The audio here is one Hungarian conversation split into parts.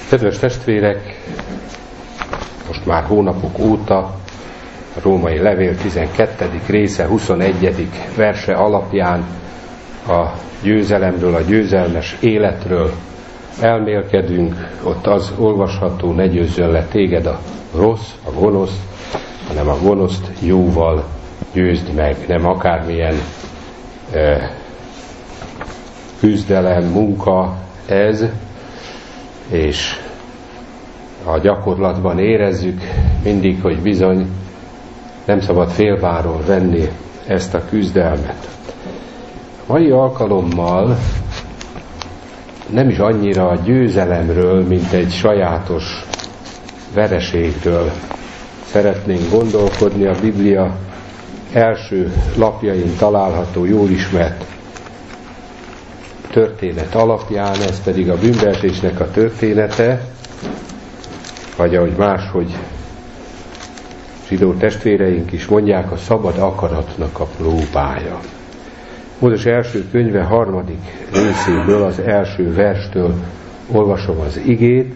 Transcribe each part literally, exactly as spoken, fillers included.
Kedves testvérek, most már hónapok óta a római levél tizenkettedik része huszonegyedik verse alapján a győzelemről, a győzelmes életről elmélkedünk. Ott az olvasható: ne győzzön le téged a rossz, a gonosz, hanem a gonoszt jóval győzd meg. Nem akármilyen eh, küzdelem, munka ez, és a gyakorlatban érezzük mindig, hogy bizony nem szabad félváról venni ezt a küzdelmet. A mai alkalommal nem is annyira a győzelemről, mint egy sajátos vereségről szeretnénk gondolkodni. A Biblia első lapjain található jól ismert történet alapján, ez pedig a bűnbeesésnek a története, vagy ahogy máshogy zsidó testvéreink is mondják, a szabad akaratnak a próbája. Mózes első könyve harmadik részéből, az első verstől olvasom az igét.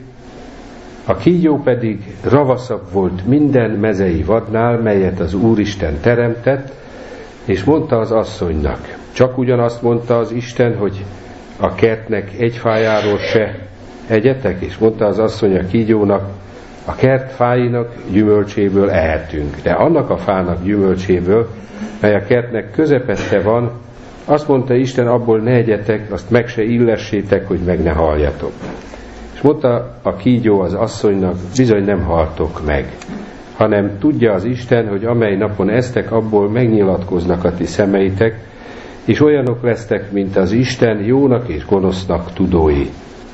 A kígyó pedig ravaszabb volt minden mezei vadnál, melyet az Úristen teremtett, és mondta az asszonynak: csak ugyanazt mondta az Isten, hogy a kertnek egy fájáról se egyetek, és mondta az asszony a kígyónak: a kert fáinak gyümölcséből ehetünk, de annak a fának gyümölcséből, mely a kertnek közepette van, azt mondta Isten, abból ne egyetek, azt meg se illessétek, hogy meg ne haljatok. És mondta a kígyó az asszonynak: bizony nem haltok meg, hanem tudja az Isten, hogy amely napon esztek, abból megnyilatkoznak a ti szemeitek, és olyanok lesztek, mint az Isten, jónak és gonosznak tudói.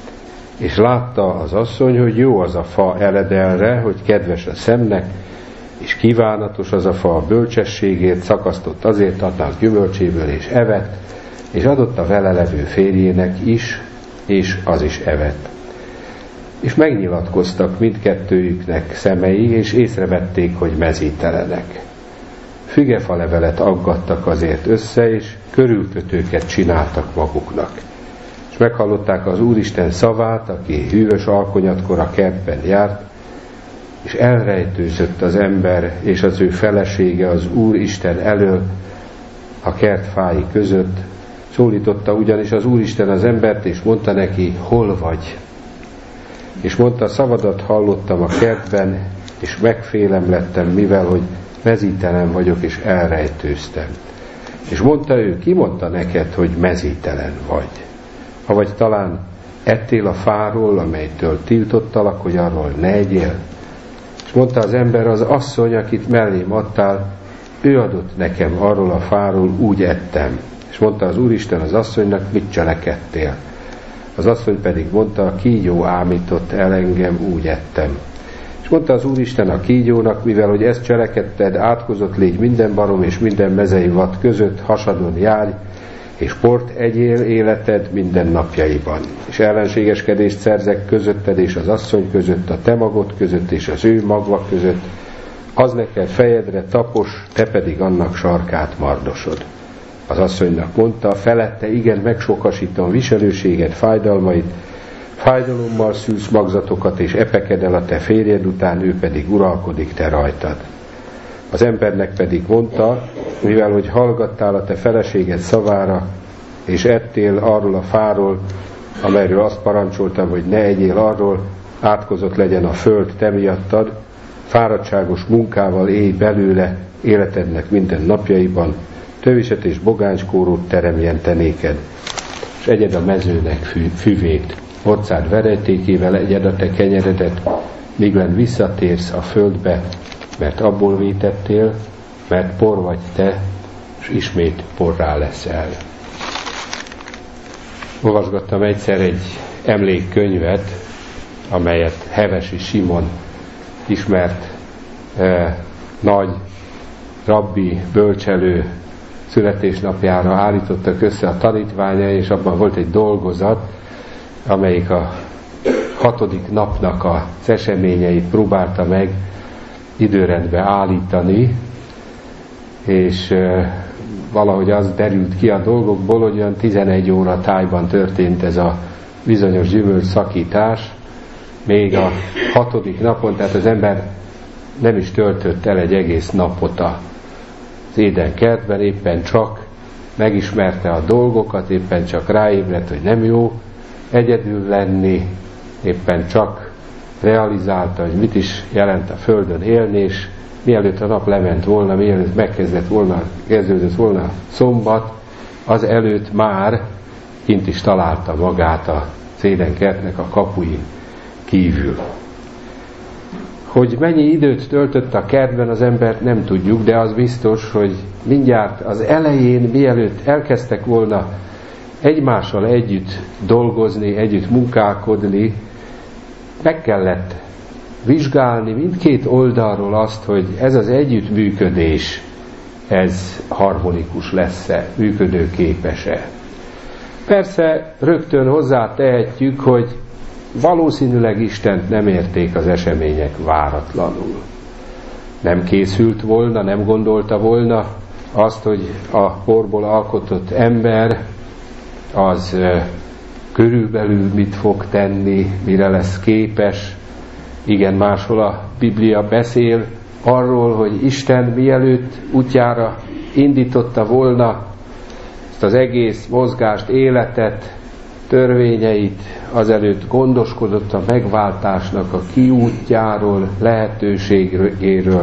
És látta az asszony, hogy jó az a fa eledelre, hogy kedves a szemnek, és kívánatos az a fa a bölcsességért, szakasztott azért adnak gyümölcséből, és evett, és adott a vele levő férjének is, és az is evett. És megnyilatkoztak mindkettőjüknek szemei, és észrevették, hogy mezítelenek. Fügefa levelet aggattak azért össze, és körülkötőket csináltak maguknak. És meghallották az Úristen szavát, aki hűvös alkonyatkor a kertben járt, és elrejtőzött az ember és az ő felesége az Úristen elől a kert fái között. Szólította ugyanis az Úristen az embert, és mondta neki: hol vagy? És mondta: szavadat hallottam a kertben, és megfélem lettem, mivel hogy mezítelen vagyok, és elrejtőztem. És mondta ő: ki mondta neked, hogy mezítelen vagy? Ha vagy talán ettél a fáról, amelytől tiltottalak, hogy arról ne egyél? És mondta az ember: az asszony, akit mellém adtál, ő adott nekem arról a fáról, úgy ettem. És mondta az Úristen az asszonynak: mit cselekedtél? Az asszony pedig mondta: a kígyó ámított el engem, úgy ettem. És mondta az Úristen a kígyónak: mivel hogy ezt cselekedted, átkozott légy minden barom és minden mezei vad között, hasadon járj, és port egyél életed minden napjaiban. És ellenségeskedést szerzek közötted és az asszony között, a te magod között és az ő magva között, az neked fejedre tapos, te pedig annak sarkát mardosod. Az asszonynak mondta: felette igen megsokasítom viselőséged, fájdalmait, fájdalommal szülsz magzatokat, és epeked el a te férjed után, ő pedig uralkodik te rajtad. Az embernek pedig mondta: mivel hogy hallgattál a te feleséged szavára, és ettél arról a fáról, amelyről azt parancsoltam, hogy ne egyél arról, átkozott legyen a föld te miattad, fáradtságos munkával élj belőle életednek minden napjaiban, töviset és bogánckórót teremjen te néked, és egyed a mezőnek fű, füvét, orcád verejtékével egyed a te kenyeredet, míg len visszatérsz a földbe, mert abból vétettél, mert por vagy te, és ismét porrá leszel. Olvasgattam egyszer egy emlékkönyvet, amelyet Hevesi Simon ismert eh, nagy rabbi, bölcselő születésnapjára állítottak össze a tanítványai, és abban volt egy dolgozat, amelyik a hatodik napnak az eseményeit próbálta meg időrendbe állítani, és e, valahogy az derült ki a dolgokból, hogy olyan tizenegy óra tájban történt ez a bizonyos gyümölcs szakítás, még a hatodik napon, tehát az ember nem is töltött el egy egész napot az Éden kertben, éppen csak megismerte a dolgokat, éppen csak ráébredt, hogy nem jó egyedül lenni, éppen csak realizálta, hogy mit is jelent a földön élni, és mielőtt a nap lement volna, mielőtt megkezdett volna, kezdődött volna szombat, az előtt már kint is találta magát az Éden kertnek a kapuin kívül. Hogy mennyi időt töltött a kertben, az embert nem tudjuk, de az biztos, hogy mindjárt az elején, mielőtt elkezdtek volna egymással együtt dolgozni, együtt munkálkodni, meg kellett vizsgálni mindkét oldalról azt, hogy ez az együttműködés, ez harmonikus lesz-e, működőképes-e. Persze rögtön hozzá tehetjük, hogy valószínűleg Istent nem érték az események váratlanul. Nem készült volna, nem gondolta volna azt, hogy a porból alkotott ember az körülbelül mit fog tenni, mire lesz képes. Igen, máshol a Biblia beszél arról, hogy Isten mielőtt útjára indította volna ezt az egész mozgást, életet, törvényeit, azelőtt gondoskodott a megváltásnak a kiútjáról, lehetőségéről.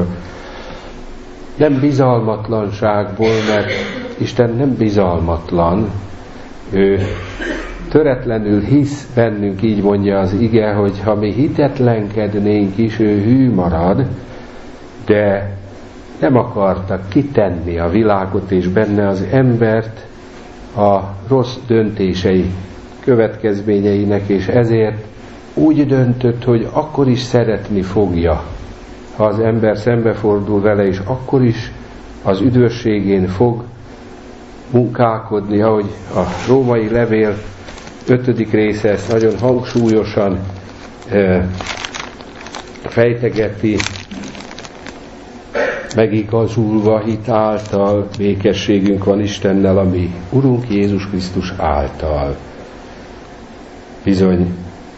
Nem bizalmatlanságból, mert Isten nem bizalmatlan, ő töretlenül hisz bennünk, így mondja az ige, hogy ha mi hitetlenkednénk is, ő hű marad, de nem akarta kitenni a világot és benne az embert a rossz döntései következményeinek, és ezért úgy döntött, hogy akkor is szeretni fogja, ha az ember szembefordul vele, és akkor is az üdvösségén fog munkálkodni, ahogy a római levél ötödik része ezt nagyon hangsúlyosan e, fejtegeti, megigazulva hit által békességünk van Istennel, ami Urunk Jézus Krisztus által. Bizony,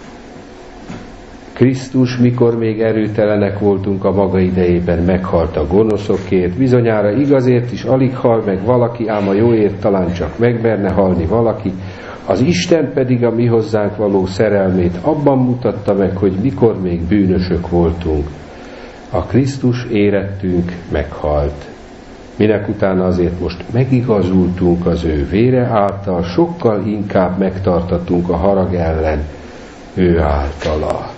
Krisztus, mikor még erőtelenek voltunk a maga idejében, meghalt a gonoszokért, bizonyára igazért is alig hal meg valaki, ám a jóért talán csak megmerne halni valaki, az Isten pedig a mi hozzánk való szerelmét abban mutatta meg, hogy mikor még bűnösök voltunk. A Krisztus érettünk meghalt. Minek utána azért most megigazultunk az ő vére által, sokkal inkább megtartatunk a harag ellen ő általa.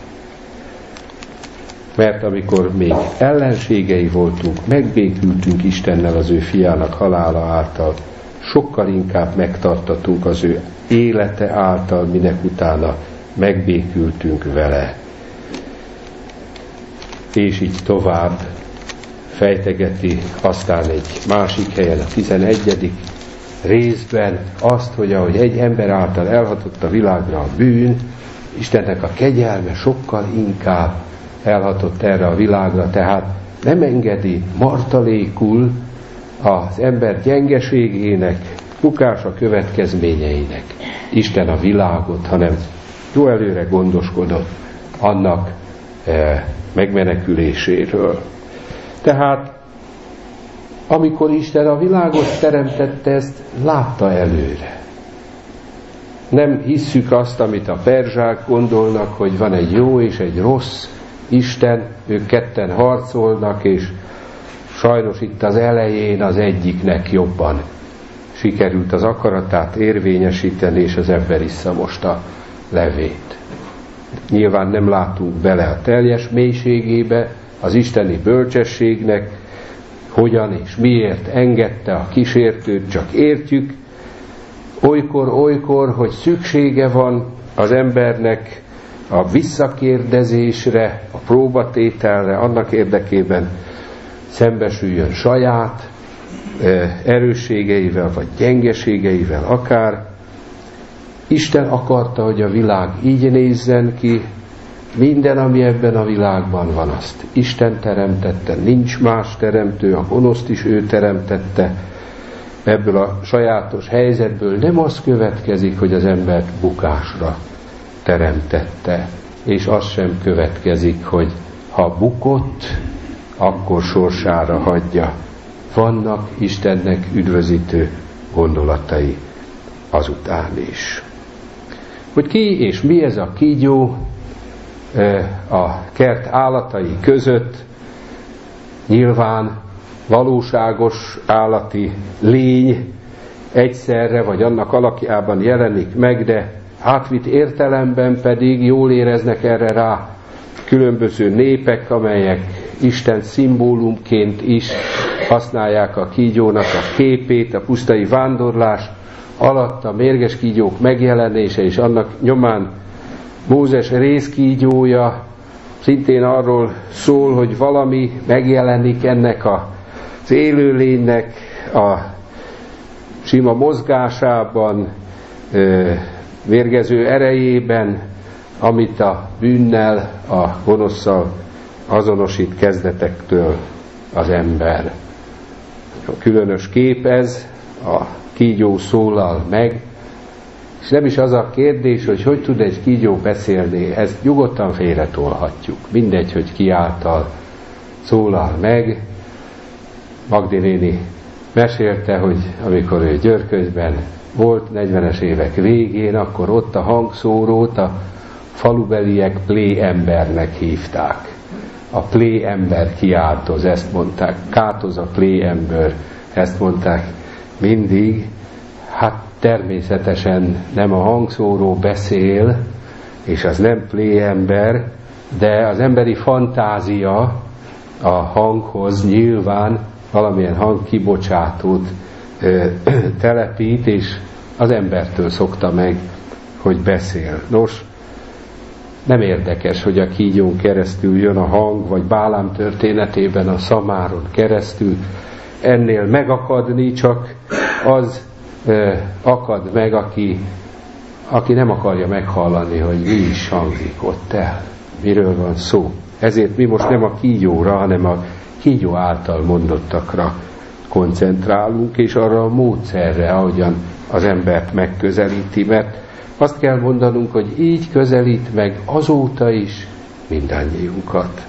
Mert amikor még ellenségei voltunk, megbékültünk Istennel az ő fiának halála által, sokkal inkább megtartatunk az ő élete által, minek utána megbékültünk vele. És így tovább fejtegeti aztán egy másik helyen, a tizenegyedik részben azt, hogy ahogy egy ember által elhatott a világra a bűn, Istennek a kegyelme sokkal inkább elhatott erre a világra, tehát nem engedi martalékul az ember gyengeségének, bukása következményeinek Isten a világot, hanem jó előre gondoskodott annak e, megmeneküléséről. Tehát amikor Isten a világot teremtette, ezt látta előre. Nem hisszük azt, amit a perzsák gondolnak, hogy van egy jó és egy rossz Isten, ők ketten harcolnak, és sajnos itt az elején az egyiknek jobban sikerült az akaratát érvényesíteni, és az ember issza most a levét. Nyilván nem látunk bele a teljes mélységébe az isteni bölcsességnek, hogyan és miért engedte a kísértőt, csak értjük olykor-olykor, hogy szüksége van az embernek a visszakérdezésre, a próbatételre, annak érdekében szembesüljön saját erősségeivel, vagy gyengeségeivel akár. Isten akarta, hogy a világ így nézzen ki, minden, ami ebben a világban van, azt Isten teremtette, nincs más teremtő, a gonoszt is ő teremtette. Ebből a sajátos helyzetből nem az következik, hogy az embert bukásra teremtette. és az sem következik, hogy ha bukott, akkor sorsára hagyja. Vannak Istennek üdvözítő gondolatai azután is. Hogy ki és mi ez a kígyó a kert állatai között, nyilván valóságos állati lény egyszerre, vagy annak alakjában jelenik meg, de átvitt értelemben pedig jól éreznek erre rá különböző népek, amelyek Isten szimbólumként is használják a kígyónak a képét, a pusztai vándorlás alatt a mérges kígyók megjelenése, és annak nyomán Mózes rézkígyója szintén arról szól, hogy valami megjelenik ennek az élőlénynek a sima mozgásában, mérgező erejében, amit a bűnnel, a gonoszszal azonosít kezdetektől az ember. A különös kép ez, a kígyó szólal meg, és nem is az a kérdés, hogy hogy tud egy kígyó beszélni, ezt nyugodtan félretolhatjuk. Mindegy, hogy ki által szólal meg. Magdi néni mesélte, hogy amikor ő Györkösben volt, negyvenes évek végén, akkor ott a hangszórót a falubeliek pléembernek hívták. A pléember kiáltoz, ezt mondták. Kátoz a pléember, ezt mondták mindig. Hát természetesen nem a hangszóró beszél, és az nem pléember, de az emberi fantázia a hanghoz nyilván valamilyen hangkibocsátót ö, telepít, és az embertől szokta meg, hogy beszél. Nos, nem érdekes, hogy a kígyón keresztül jön a hang, vagy Bálám történetében a szamáron keresztül. Ennél megakadni csak az ö, akad meg, aki, aki nem akarja meghallani, hogy mi is hangzik ott el, miről van szó. Ezért mi most nem a kígyóra, hanem a kígyó által mondottakra koncentrálunk, és arra a módszerre, ahogyan az embert megközelíti, mert azt kell mondanunk, hogy így közelít meg azóta is mindannyiunkat.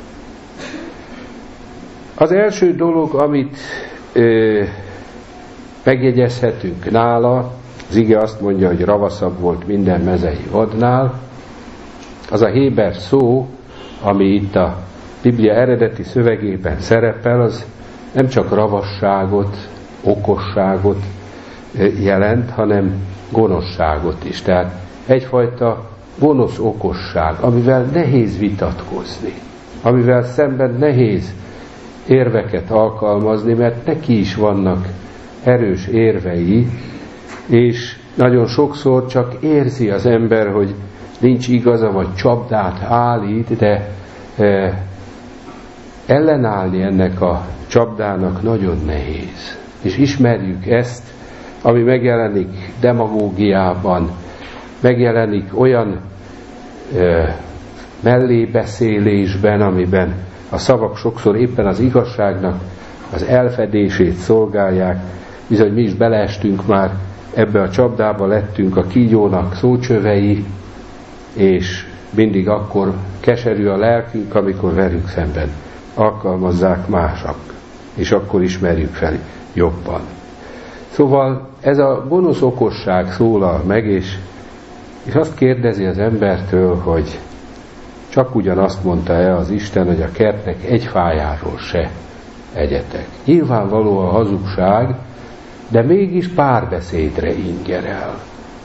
Az első dolog, amit ö, megjegyezhetünk nála, az ige azt mondja, hogy ravaszabb volt minden mezei vadnál, az a héber szó, ami itt a Biblia eredeti szövegében szerepel, az nem csak ravasságot, okosságot jelent, hanem gonoszságot is. Tehát egyfajta gonosz okosság, amivel nehéz vitatkozni, amivel szemben nehéz érveket alkalmazni, mert neki is vannak erős érvei, és nagyon sokszor csak érzi az ember, hogy nincs igaza, vagy csapdát állít, de e, ellenállni ennek a csapdának nagyon nehéz. És ismerjük ezt, ami megjelenik demagógiában, megjelenik olyan e, mellébeszélésben, amiben a szavak sokszor éppen az igazságnak az elfedését szolgálják. Bizony mi is beleestünk már ebbe a csapdába, lettünk a kígyónak szócsövei, és mindig akkor keserű a lelkünk, amikor velünk szemben alkalmazzák mások, és akkor ismerjük fel jobban. Szóval ez a gonosz okosság szólal meg, és, és azt kérdezi az embertől, hogy csak ugyanazt mondta-e az Isten, hogy a kertnek egy fájáról se egyetek. Nyilvánvaló a hazugság, de mégis párbeszédre ingerel.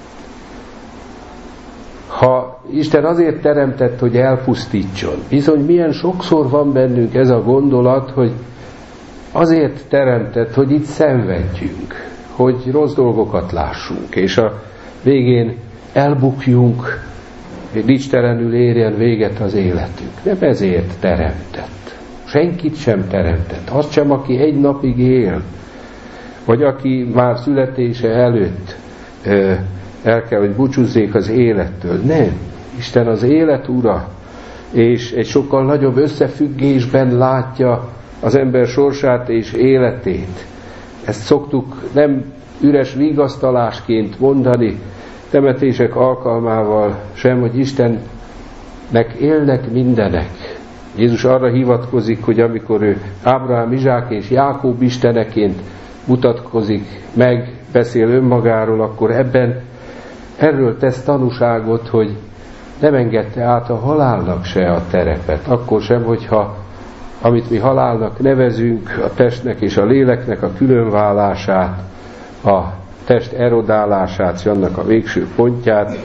Ha Isten azért teremtett, hogy elpusztítson, bizony milyen sokszor van bennünk ez a gondolat, hogy azért teremtett, hogy itt szenvedjünk, hogy rossz dolgokat lássunk, és a végén elbukjunk, hogy dicsterenül érjen véget az életünk. Nem ezért teremtett. Senkit sem teremtett. Azt sem, aki egy napig él, vagy aki már születése előtt el kell, hogy búcsúzzék az élettől. Nem. Isten az élet ura, és egy sokkal nagyobb összefüggésben látja az ember sorsát és életét. Ezt szoktuk nem üres vigasztalásként mondani temetések alkalmával sem, hogy Isten élnek mindenek. Jézus arra hivatkozik, hogy amikor ő Ábrahám, Izsák és Jákob isteneként mutatkozik meg, beszél önmagáról, akkor ebben erről tesz tanúságot, hogy nem engedte át a halálnak se a terepet. Akkor sem, hogyha amit mi halálnak nevezünk, a testnek és a léleknek a különválását, a test erodálását és annak a végső pontját,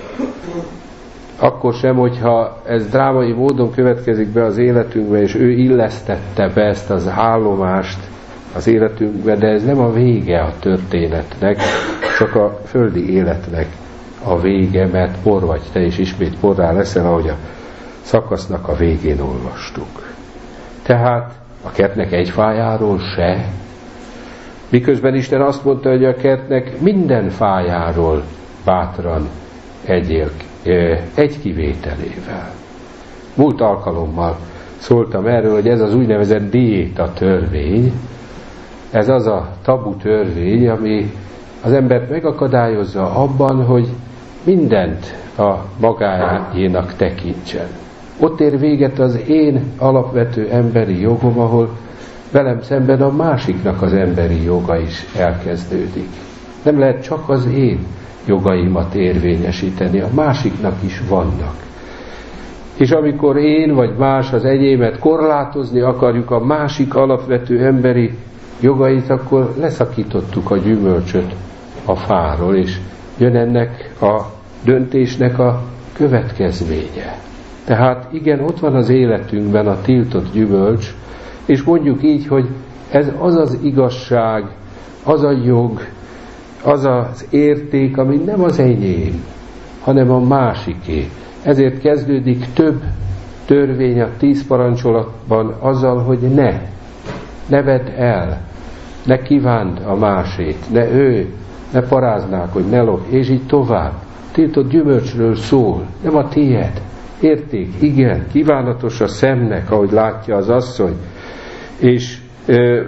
akkor sem, hogyha ez drámai módon következik be az életünkbe, és ő illesztette be ezt az állomást az életünkbe, de ez nem a vége a történetnek, csak a földi életnek a vége, mert por vagy te, és ismét porrá leszel, ahogy a szakasznak a végén olvastuk. Tehát a kertnek egy fájáról se, miközben Isten azt mondta, hogy a kertnek minden fájáról bátran egyél, egy kivételével. Múlt alkalommal szóltam erről, hogy ez az úgynevezett diéta törvény, ez az a tabu törvény, ami az embert megakadályozza abban, hogy mindent a magáénak tekintsen. Ott ér véget az én alapvető emberi jogom, ahol velem szemben a másiknak az emberi joga is elkezdődik. Nem lehet csak az én jogaimat érvényesíteni, a másiknak is vannak. És amikor én vagy más az enyémet korlátozni akarjuk a másik alapvető emberi jogait, akkor leszakítottuk a gyümölcsöt a fáról, és jön ennek a döntésnek a következménye. Tehát igen, ott van az életünkben a tiltott gyümölcs, és mondjuk így, hogy ez az az igazság, az a jog, az az érték, ami nem az enyém, hanem a másiké. Ezért kezdődik több törvény a tíz parancsolatban azzal, hogy ne, ne vedd el, ne kívánd a másét, ne ő, ne paráznák, hogy ne lopj, és így tovább. Tiltott gyümölcsről szól, nem a tiéd. Érték, igen, kívánatos a szemnek, ahogy látja az asszony, és ö,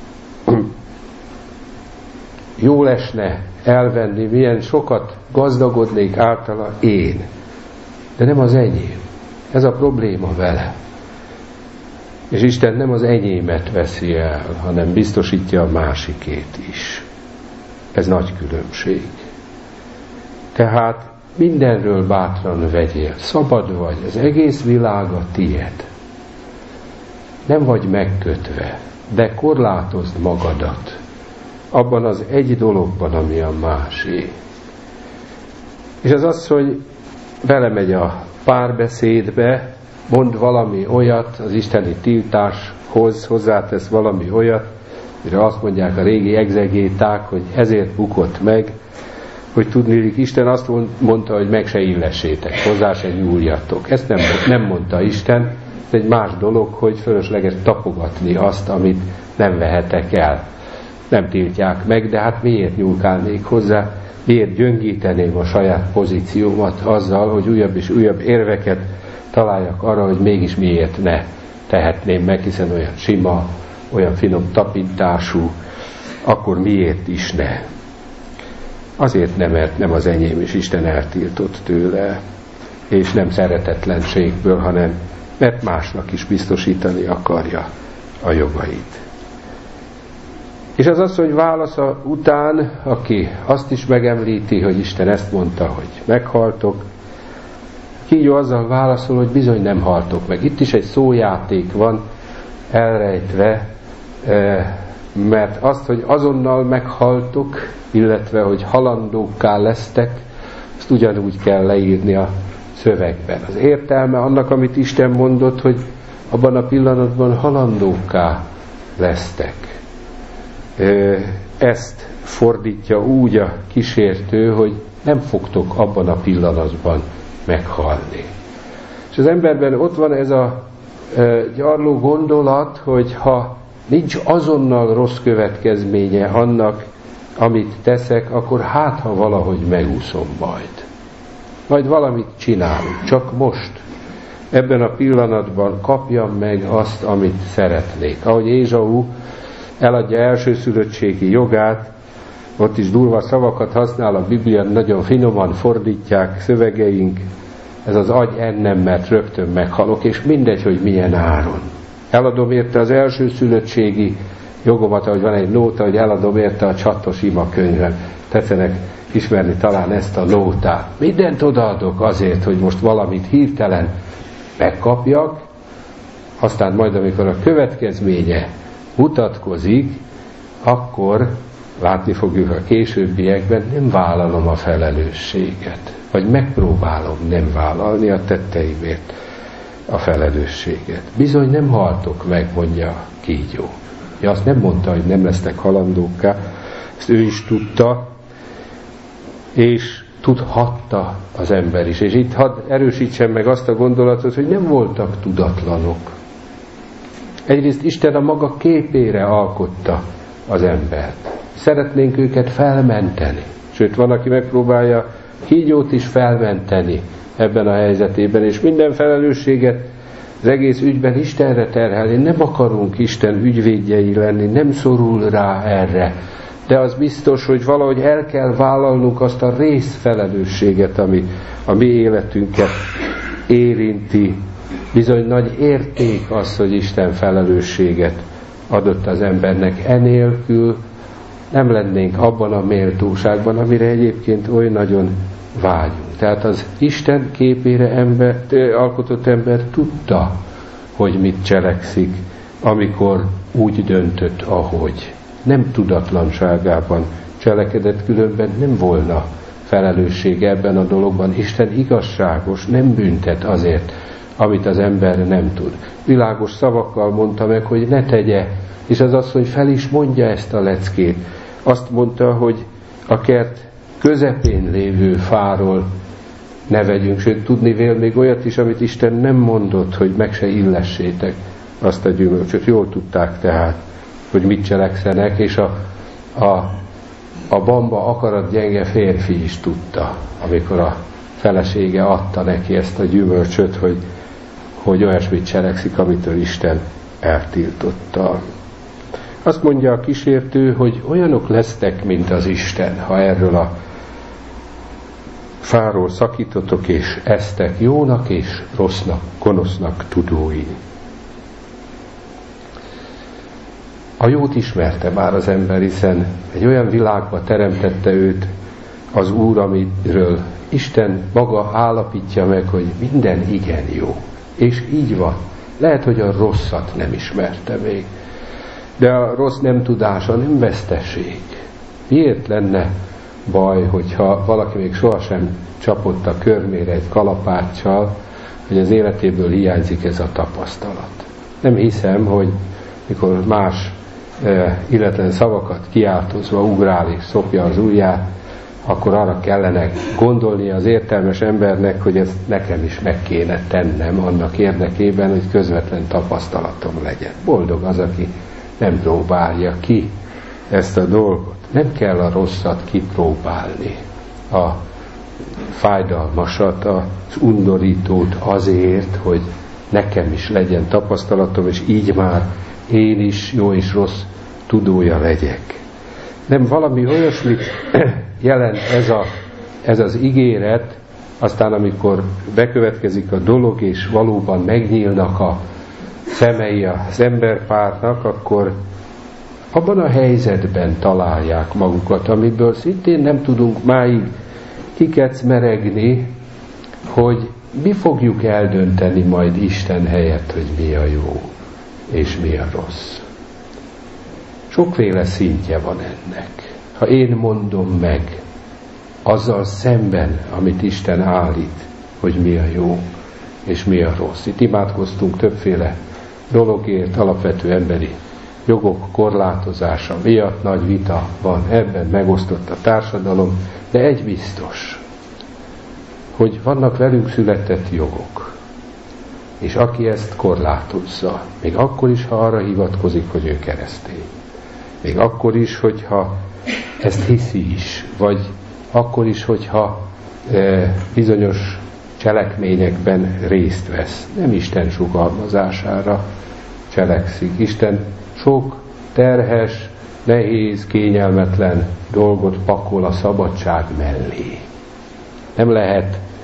jó lesne elvenni, milyen sokat gazdagodnék általa én, de nem az enyém. Ez a probléma vele. És Isten nem az enyémet veszi el, hanem biztosítja a másikét is. Ez nagy különbség. Tehát mindenről bátran vegyél, szabad vagy, az egész világ a tied. Nem vagy megkötve, de korlátozd magadat abban az egy dologban, ami a másé. És az asszony belemegy a párbeszédbe, mond valami olyat az isteni tiltáshoz, hozzátesz valami olyat, mire azt mondják a régi egzegéták, hogy ezért bukott meg, hogy tudnélik, Isten azt mondta, hogy meg se illessétek, hozzá se nyúljatok. Ezt nem, nem mondta Isten, ez egy más dolog, hogy fölösleges tapogatni azt, amit nem vehetek el. Nem tiltják meg, de hát miért nyúlkálnék hozzá, miért gyöngíteném a saját pozíciómat azzal, hogy újabb és újabb érveket találjak arra, hogy mégis miért ne tehetném meg, hiszen olyan sima, olyan finom tapintású, akkor miért is ne? Azért nem, mert nem az enyém, és Isten eltiltott tőle, és nem szeretetlenségből, hanem mert másnak is biztosítani akarja a jogait. És az asszony válasza után, aki azt is megemlíti, hogy Isten ezt mondta, hogy meghaltok, kígyó azzal válaszol, hogy bizony nem haltok meg. Itt is egy szójáték van elrejtve, mert azt, hogy azonnal meghaltok, illetve, hogy halandókká lesztek, azt ugyanúgy kell leírni a szövegben. Az értelme annak, amit Isten mondott, hogy abban a pillanatban halandókká lesztek. Ezt fordítja úgy a kísértő, hogy nem fogtok abban a pillanatban meghalni. És az emberben ott van ez a gyarló gondolat, hogy ha nincs azonnal rossz következménye annak, amit teszek, akkor hát, ha valahogy megúszom majd. Majd valamit csinálunk, csak most. Ebben a pillanatban kapjam meg azt, amit szeretnék. Ahogy Ézsau eladja elsőszülöttségi jogát, ott is durva szavakat használ, a Biblia nagyon finoman fordítják szövegeink, ez az agy ennem, mert rögtön meghalok, és mindegy, hogy milyen áron. Eladom érte az elsőszülöttségi jogomat, ahogy van egy nóta, hogy eladom érte a Csatos ima könyvem. Tetszenek ismerni talán ezt a nótát. Mindent odaadok azért, hogy most valamit hirtelen megkapjak, aztán majd, amikor a következménye mutatkozik, akkor látni fogjuk a későbbiekben, nem vállalom a felelősséget, vagy megpróbálom nem vállalni a tetteimért a felelősséget. Bizony nem haltok meg, mondja kígyó. Ja, azt nem mondta, hogy nem lesznek halandókká, ezt ő is tudta, és tudhatta az ember is. És itt hadd erősítsem meg azt a gondolatot, hogy nem voltak tudatlanok. Egyrészt Isten a maga képére alkotta az embert. Szeretnénk őket felmenteni. Sőt, van, aki megpróbálja kígyót is felmenteni ebben a helyzetében, és minden felelősséget az egész ügyben Istenre terhelni. Nem akarunk Isten ügyvédjei lenni, nem szorul rá erre. De az biztos, hogy valahogy el kell vállalnunk azt a részfelelősséget, ami a mi életünket érinti. Bizony nagy érték az, hogy Isten felelősséget adott az embernek. Enélkül nem lennénk abban a méltóságban, amire egyébként oly nagyon vágyunk. Tehát az Isten képére ember, alkotott ember tudta, hogy mit cselekszik, amikor úgy döntött, ahogy. Nem tudatlanságában cselekedett, különben nem volna felelőssége ebben a dologban. Isten igazságos, nem büntet azért, amit az ember nem tud. Világos szavakkal mondta meg, hogy ne tegye, és az az, hogy fel is mondja ezt a leckét. Azt mondta, hogy a kert közepén lévő fáról ne vegyünk, sőt tudni vél még olyat is, amit Isten nem mondott, hogy meg se illessétek azt a gyümölcsöt. Jól tudták tehát, hogy mit cselekszenek, és a, a, a bamba akarat gyenge férfi is tudta, amikor a felesége adta neki ezt a gyümölcsöt, hogy, hogy olyasmit cselekszik, amitől Isten eltiltotta. Azt mondja a kísértő, hogy olyanok lesztek, mint az Isten, ha erről a fáról szakítotok és esztek, jónak és rossznak, gonosznak tudói. A jót ismerte már az ember, hiszen egy olyan világba teremtette őt az Úr, amiről Isten maga állapítja meg, hogy minden igen jó. És így van. Lehet, hogy a rosszat nem ismerte még. De a rossz nem tudása nem veszteség. Miért lenne baj, hogyha valaki még sohasem csapott a körmére egy kalapáccsal, hogy az életéből hiányzik ez a tapasztalat. Nem hiszem, hogy mikor más e, illetlen szavakat kiáltozva ugrál és szopja az ujját, akkor arra kellene gondolnia az értelmes embernek, hogy ezt nekem is meg kéne tennem annak érdekében, hogy közvetlen tapasztalatom legyen. Boldog az, aki nem próbálja ki ezt a dolgot. Nem kell a rosszat kipróbálni, a fájdalmasat, az undorítót azért, hogy nekem is legyen tapasztalatom, és így már én is jó és rossz tudója legyek. Nem valami olyasmit jelent ez, a, ez az ígéret, aztán amikor bekövetkezik a dolog, és valóban megnyílnak a szemei az emberpárnak, akkor abban a helyzetben találják magukat, amiből szintén nem tudunk máig kikecmeregni, hogy mi fogjuk eldönteni majd Isten helyett, hogy mi a jó és mi a rossz. Sokféle szintje van ennek. Ha én mondom meg azzal szemben, amit Isten állít, hogy mi a jó és mi a rossz. Itt imádkoztunk többféle dologért, alapvető emberi jogok korlátozása miatt nagy vita van ebben, megosztott a társadalom, de egy biztos, hogy vannak velünk született jogok, és aki ezt korlátozza, még akkor is, ha arra hivatkozik, hogy ő keresztény, még akkor is, hogyha ezt hiszi is, vagy akkor is, hogyha e, bizonyos cselekményekben részt vesz, nem Isten sugalmazására cselekszik. Isten sok terhes, nehéz, kényelmetlen dolgot pakol a szabadság mellé. Nem lehet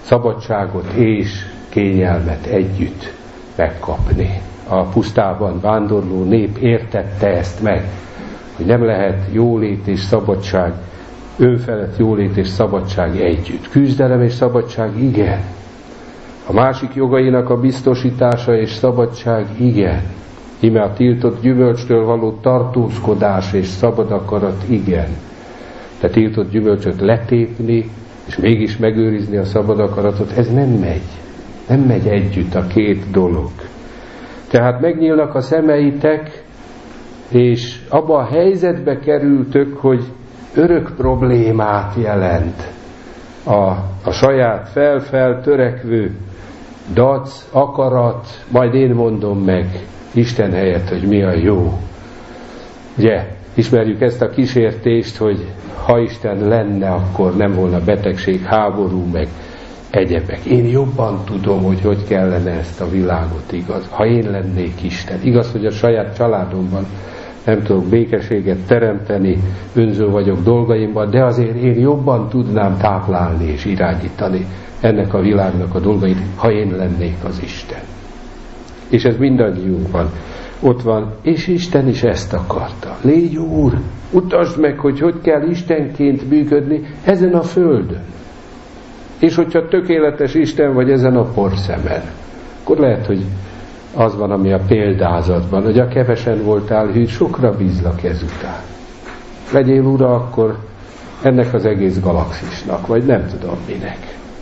szabadságot és kényelmet együtt megkapni. A pusztában vándorló nép értette ezt meg, hogy nem lehet jólét és szabadság, önfelett jólét és szabadság együtt. Küzdelem és szabadság igen. A másik jogainak a biztosítása és szabadság igen. Íme a tiltott gyümölcstől való tartózkodás és szabad akarat igen. De tiltott gyümölcsöt letépni, és mégis megőrizni a szabad akaratot, ez nem megy. Nem megy együtt a két dolog. Tehát megnyílnak a szemeitek, és abba a helyzetbe kerültök, hogy örök problémát jelent a, a saját fel-fel törekvő dac, akarat, majd én mondom meg Isten helyett, hogy mi a jó. Ugye, ismerjük ezt a kísértést, hogy ha Isten lenne, akkor nem volna betegség, háború, meg egyebek. Én jobban tudom, hogy hogy kellene ezt a világot, igaz. Ha én lennék Isten. Igaz, hogy a saját családomban nem tudok békeséget teremteni, önző vagyok dolgaimban, de azért én jobban tudnám táplálni és irányítani ennek a világnak a dolgait, ha én lennék az Isten. És ez mindannyiunkban ott van, és Isten is ezt akarta. Légy Úr, utasd meg, hogy hogy kell Istenként működni ezen a földön. És hogyha tökéletes Isten vagy ezen a porszemen, akkor lehet, hogy az van, ami a példázatban, hogy a kevesen voltál hű, sokra bízlak ezután. Legyél ura akkor ennek az egész galaxisnak, vagy nem tudom minek.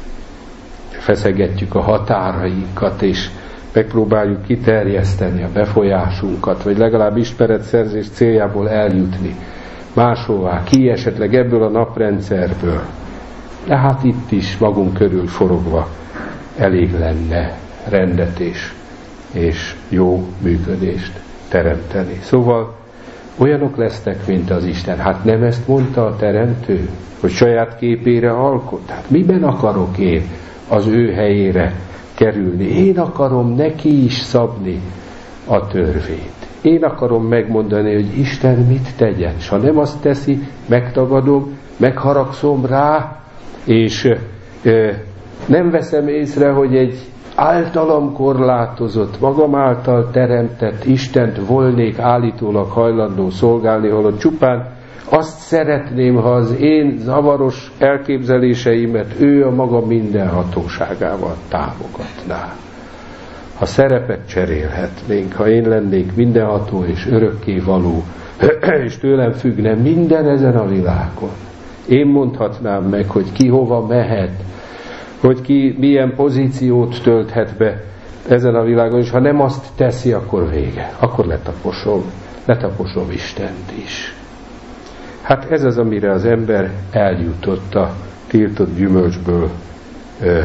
Feszegetjük a határainkat, és megpróbáljuk kiterjeszteni a befolyásunkat, vagy legalább ismeretszerzés céljából eljutni máshová, ki esetleg ebből a naprendszerből. De hát itt is magunk körül forogva elég lenne rendet és, és jó működést teremteni. Szóval olyanok lesznek, mint az Isten. Hát nem ezt mondta a Teremtő, hogy saját képére alkot? Hát miben akarok én az ő helyére kerülni? Én akarom neki is szabni a törvényt. Én akarom megmondani, hogy Isten mit tegyen. S ha nem azt teszi, megtagadom, megharagszom rá, és ö, nem veszem észre, hogy egy általam korlátozott, magam által teremtett Istent volnék állítólag hajlandó szolgálni, holott csupán azt szeretném, ha az én zavaros elképzeléseimet ő a maga mindenhatóságával támogatná. Ha szerepet cserélhetnénk, ha én lennék mindenható és örökké való, és tőlem függne minden ezen a világon, én mondhatnám meg, hogy ki hova mehet, hogy ki milyen pozíciót tölthet be ezen a világon, és ha nem azt teszi, akkor vége. Akkor letaposom, letaposom Istent is. Hát ez az, amire az ember eljutott a tiltott gyümölcsből ö,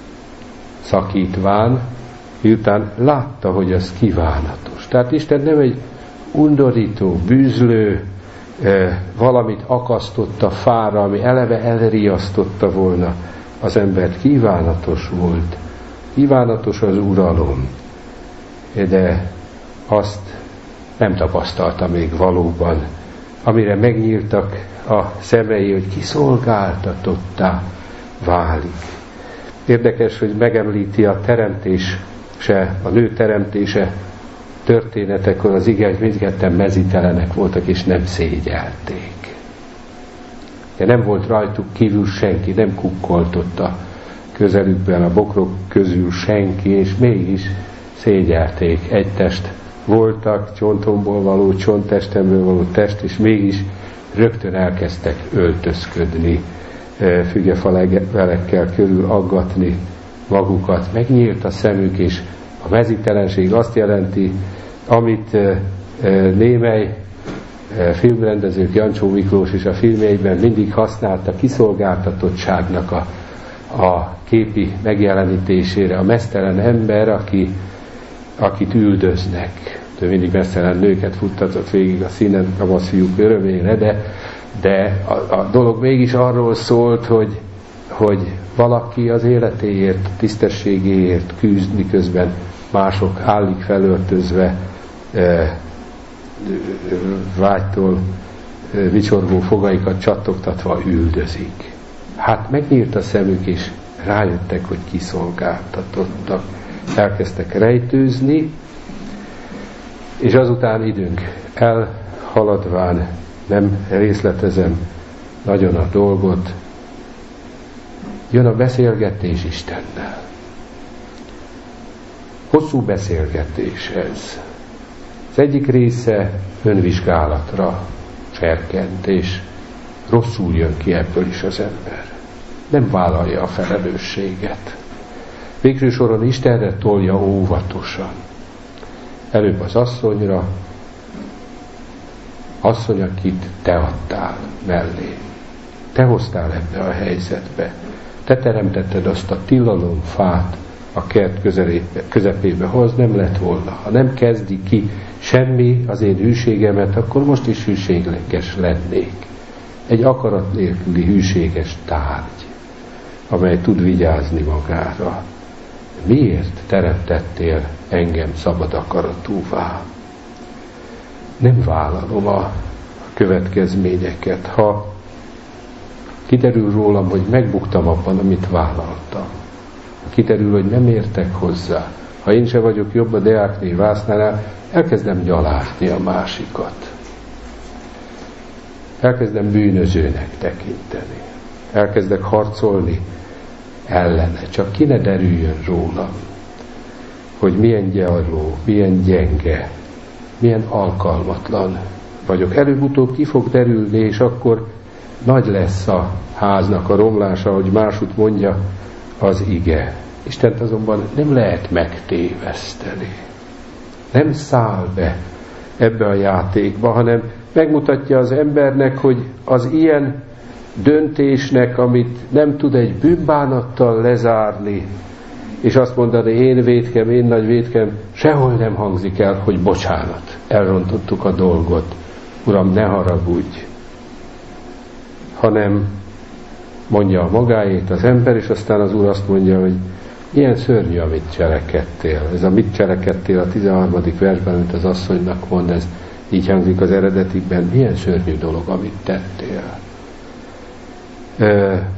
szakítván, miután látta, hogy az kívánatos. Tehát Isten nem egy undorító, bűzlő, ö, valamit akasztott a fára, ami eleve elriasztotta volna az embert. Kívánatos volt. Kívánatos az uralom. De azt nem tapasztalta még valóban, amire megnyíltak a szemei, hogy kiszolgáltatottá válik. Érdekes, hogy megemlíti a teremtése, a nő teremtése történetekor az ige, hogy mindketten mezítelenek voltak, és nem szégyelték. De nem volt rajtuk kívül senki, nem kukkoltott a közelükben, a bokrok közül senki, és mégis szégyelték. Egy test voltak, csontomból való, csonttestemből való test, és mégis rögtön elkezdtek öltözködni, fügefalegekkel körül aggatni magukat. Megnyílt a szemük, és a mezítelenség azt jelenti, amit némely filmrendezők, Jancsó Miklós is a filmjeiben mindig használta, kiszolgáltatottságnak a, a képi megjelenítésére. A meztelen ember, aki, akit üldöznek. Ő mindig meztelen nőket futtatott végig a színen kamaszfiúk örömére, de, de a, a dolog mégis arról szólt, hogy, hogy valaki az életéért, tisztességéért küzd, miközben mások állik felöltözve, e, vágytól vicsorgó fogaikat csattogtatva üldözik. Hát megnyílt a szemük, és rájöttek, hogy kiszolgáltatottak. Elkezdtek rejtőzni, és azután időnk elhaladván, nem részletezem nagyon a dolgot, jön a beszélgetés Istennel. Hosszú beszélgetés ez. Az egyik része önvizsgálatra serkent, és rosszul jön ki ebből is az ember. Nem vállalja a felelősséget. Végső soron Istenre tolja óvatosan. Előbb az asszonyra, asszony, akit te adtál mellé. Te hoztál ebbe a helyzetbe. Te teremtetted azt a tilalomfát a kert közelébe, közepébe, ha az nem lett volna. Ha nem kezdi ki semmi az én hűségemet, akkor most is hűséges lennék. Egy akarat nélküli hűséges tárgy, amely tud vigyázni magára. Miért teremtettél engem szabad akaratúvá? Nem vállalom a következményeket. Ha kiderül rólam, hogy megbuktam abban, amit vállaltam, ha kiderül, hogy nem értek hozzá, ha én se vagyok jobb a Deákné Vásznánál, elkezdem gyalázni a másikat. Elkezdem bűnözőnek tekinteni. Elkezdek harcolni ellene. Csak ki ne derüljön rólam, hogy milyen gyarló, milyen gyenge, milyen alkalmatlan vagyok. Előbb-utóbb ki fog derülni, és akkor nagy lesz a háznak a romlása, ahogy másút mondja az ige. Istent azonban nem lehet megtéveszteni. Nem száll be ebbe a játékba, hanem megmutatja az embernek, hogy az ilyen döntésnek, amit nem tud egy bűnbánattal lezárni, és azt mondani, én vétkem, én nagy vétkem, sehol nem hangzik el, hogy bocsánat, elrontottuk a dolgot, Uram, ne haragudj, hanem mondja a magáét az ember, és aztán az Úr azt mondja, hogy ilyen szörnyű, amit cselekedtél. Ez a mit cselekedtél a tizenharmadik versben, amit az asszonynak mond, ez így hangzik az eredetikben, milyen szörnyű dolog, amit tettél. E,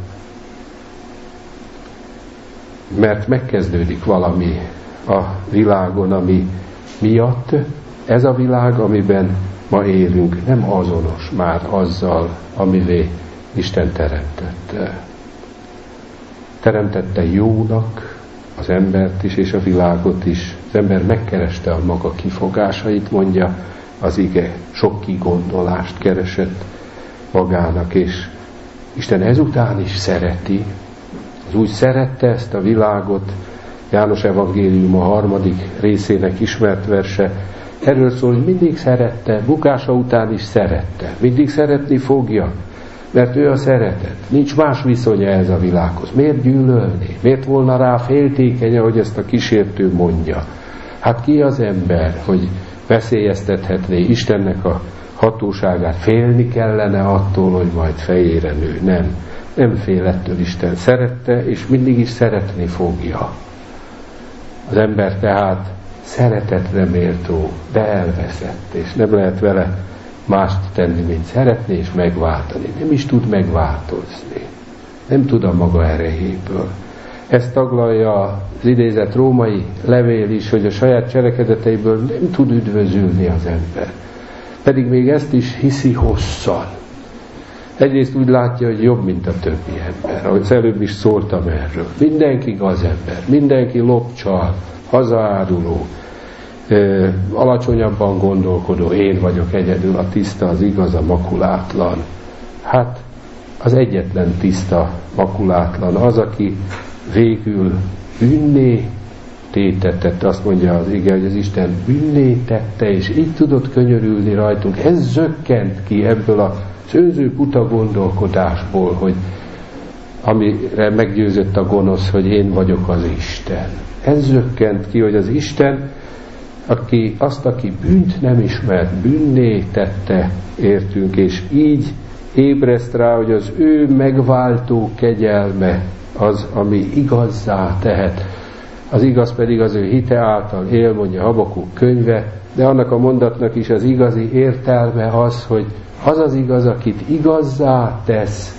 mert megkezdődik valami a világon, ami miatt ez a világ, amiben ma élünk, nem azonos már azzal, amivé Isten teremtette. Teremtette jónak az embert is, és a világot is. Az ember megkereste a maga kifogásait, mondja az ige, sok kigondolást keresett magának, és Isten ezután is szereti, az úgy szerette ezt a világot. János evangélium a harmadik részének ismert verse erről szól, hogy mindig szerette, bukása után is szerette, mindig szeretni fogja, mert ő a szeretet. Nincs más viszonya ez a világhoz. Miért gyűlölni? Miért volna rá féltékeny, ahogy ezt a kísértő mondja? Hát ki az ember, hogy veszélyeztethetné Istennek a hatóságát? Félni kellene attól, hogy majd fejére nő. Nem. Nem fél ettől. Isten szerette, és mindig is szeretni fogja. Az ember tehát szeretetre méltó, de elveszett, és nem lehet vele mást tenni, mint szeretni és megváltani. Nem is tud megváltozni. Nem tud a maga erejéből. Ezt taglalja az idézett római levél is, hogy a saját cselekedeteiből nem tud üdvözülni az ember. Pedig még ezt is hiszi hosszan. Egyrészt úgy látja, hogy jobb, mint a többi ember. Ahogy előbb is szóltam erről. Mindenki gazember, mindenki lopcsal, hazaáruló, ö, alacsonyabban gondolkodó, én vagyok egyedül a tiszta, az igaz, a makulátlan. Hát az egyetlen tiszta, makulátlan az, aki végül bűnné tétetett, azt mondja az ige, hogy az Isten bűnné tette, és így tudott könyörülni rajtunk. Ez zökkent ki ebből az önző puta gondolkodásból, hogy amire meggyőzött a gonosz, hogy én vagyok az Isten. Ez zökkent ki, hogy az Isten, aki azt, aki bűnt nem ismert, bűnné tette értünk, és így ébreszt rá, hogy az ő megváltó kegyelme az, ami igazzá tehet. Az igaz pedig az ő hite által él, mondja Habakuk könyve, de annak a mondatnak is az igazi értelme az, hogy az az igaz, akit igazzá tesz,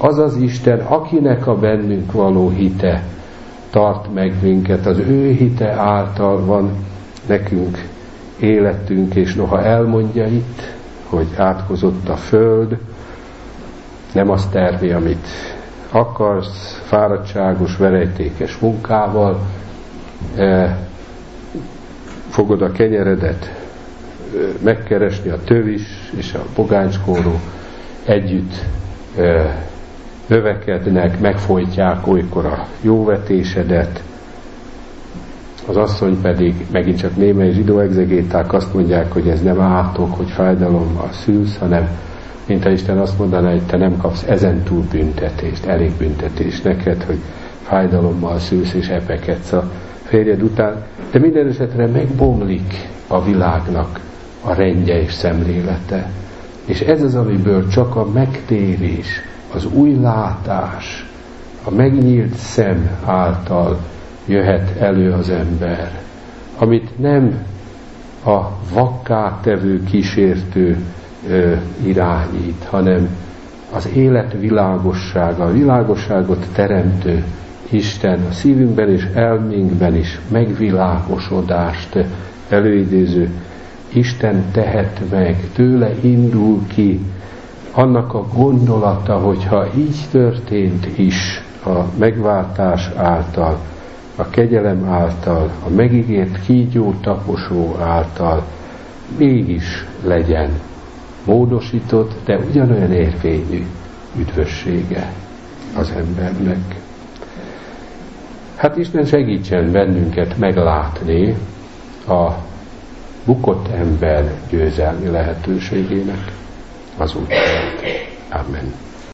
Az az Isten, akinek a bennünk való hite tart meg minket, az ő hite által van nekünk életünk, és noha elmondja itt, hogy átkozott a föld, nem azt tervi, amit akarsz, fáradtságos, verejtékes munkával, e, fogod a kenyeredet e, megkeresni, a tövis és a pogáncskóró együtt e, növekednek, megfojtják olykor a jóvetésedet, az asszony pedig, megint csak némely zsidó egzegéták azt mondják, hogy ez nem átok, hogy fájdalommal szülsz, hanem mint ha Isten azt mondaná, hogy te nem kapsz ezentúl büntetést, elég büntetés neked, hogy fájdalommal szülsz és epekedsz a férjed után, de minden esetre megbomlik a világnak a rendje és szemlélete. És ez az, amiből csak a megtérés, az új látás, a megnyílt szem által jöhet elő az ember, amit nem a vakká tevő kísértő ö, irányít, hanem az élet világossága, a világosságot teremtő Isten a szívünkben és elménkben is megvilágosodást előidéző Isten tehet meg, tőle indul ki annak a gondolata, hogyha így történt is a megváltás által, a kegyelem által, a megígért kígyó taposó által mégis legyen módosított, de ugyanolyan érvényű üdvössége az embernek. Hát Isten segítsen bennünket meglátni a bukott ember győzelmi lehetőségének az útját. Amen.